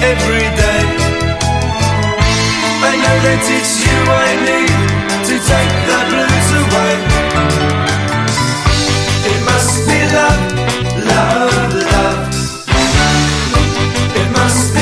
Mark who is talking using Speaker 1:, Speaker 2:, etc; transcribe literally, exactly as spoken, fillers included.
Speaker 1: every day. I know that it's you I need to take the